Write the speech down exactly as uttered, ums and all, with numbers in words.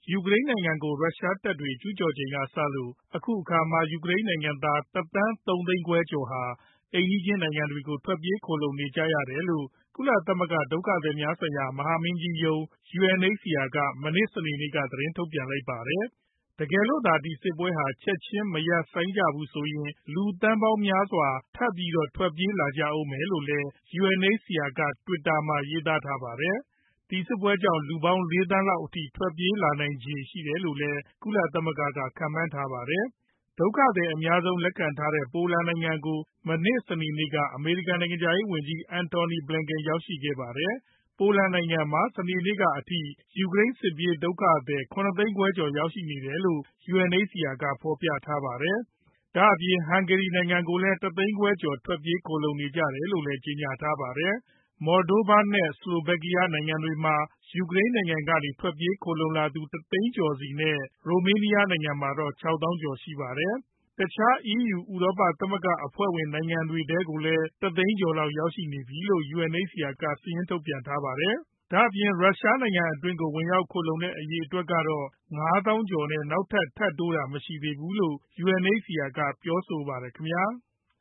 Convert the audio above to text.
ယူကရိန်းနိုင်ငံကို ရုရှားတပ်တွေ ကျူးကျော်ချိန်ကစလို့ အခုအခါမှာ ယူကရိန်းနိုင်ငံသား တစ်သန်းသုံးသိန်းခွဲကျော်ဟာ အိမ်နီးချင်းနိုင်ငံတွေကို ထွက်ပြေးခိုလှုံနေကြရတယ်လို့ ကုလသမဂ္ဂ ဒုက္ခသည်များဆိုင်ရာ မဟာမင်းကြီးရုံး U N H C R က မနေ့ စနေနေ့က သတင်းထုတ်ပြန်လိုက်ပါတယ်။ တကယ်လို့သာ ဒီစစ်ပွဲဟာ ချက်ချင်းမရပ်ဆိုင်းကြဘူးဆိုရင် လူသန်းပေါင်းများစွာ ထပ်ပြီးတော့ ထွက်ပြေးလာကြဦးမယ်လို့လည်း U N H C R က Twitter မှာ ရေးသားထားပါတယ်။ ဒီစစ်ပွဲကြောင့် လူပေါင်း ၄ သန်းလောက်အထိ ထွက်ပြေးလာနိုင်ခြေရှိတယ်လို့လည်း ကုလသမဂ္ဂက ခန့်မှန်းထားပါတယ်။ ဒုက္ခသည်အများဆုံး လက်ခံထားတဲ့ ပိုလန်နိုင်ငံကို မနေ့ စနေနေ့က အမေရိကန် နိုင်ငံခြားရေးဝန်ကြီး Antony Blinken ရောက်ရှိခဲ့ပါတယ်။ ပိုလန်နိုင်ငံမှာ စနေနေ့ကအထိ ယူကရိန်းစစ်ပြေးဒုက္ခသည် ၇ သိန်းခွဲကျော် ရောက်ရှိနေတယ်လို့ U N H C R က ဖော်ပြထားပါတယ်။ ဒါ့အပြင် ဟန်ဂေရီနိုင်ငံကိုလည်း ၁ သိန်းခွဲကျော် ထွက်ပြေးခိုလှုံနေကြတယ်လို့လည်း ကြေညာထားပါတယ်။ Moldova နဲ့ Slovakia နိုင်ငံတွေမှာ ယူကရိန်းနိုင်ငံကနေ ထွက်ပြေးခိုလှုံလာသူ ၁ သိန်းကျော်စီနဲ့ ရိုမေးနီးယားနိုင်ငံမှာတော့ ၆ သောင်းကျော်ရှိပါတယ်။ တခြား E U ဥရောပသမဂ္ဂအဖွဲ့ဝင် နိုင်ငံတွေထဲကိုလည်း ၁ သိန်းကျော်လောက် ရောက်ရှိနေပြီလို့ U N H C R က စာရင်းထုတ်ပြန်ထားပါတယ်။ ဒါ့အပြင် ရုရှားနိုင်ငံအတွင်းကို ဝင်ရောက်ခိုလှုံတဲ့ အရေအတွက်ကတော့ ၅ သောင်းကျော်နဲ့ နောက်ထပ် ထပ်တိုးတာ မရှိသေးဘူးလို့ U N H C R က ပြောဆိုပါတယ်ခင်ဗျာ။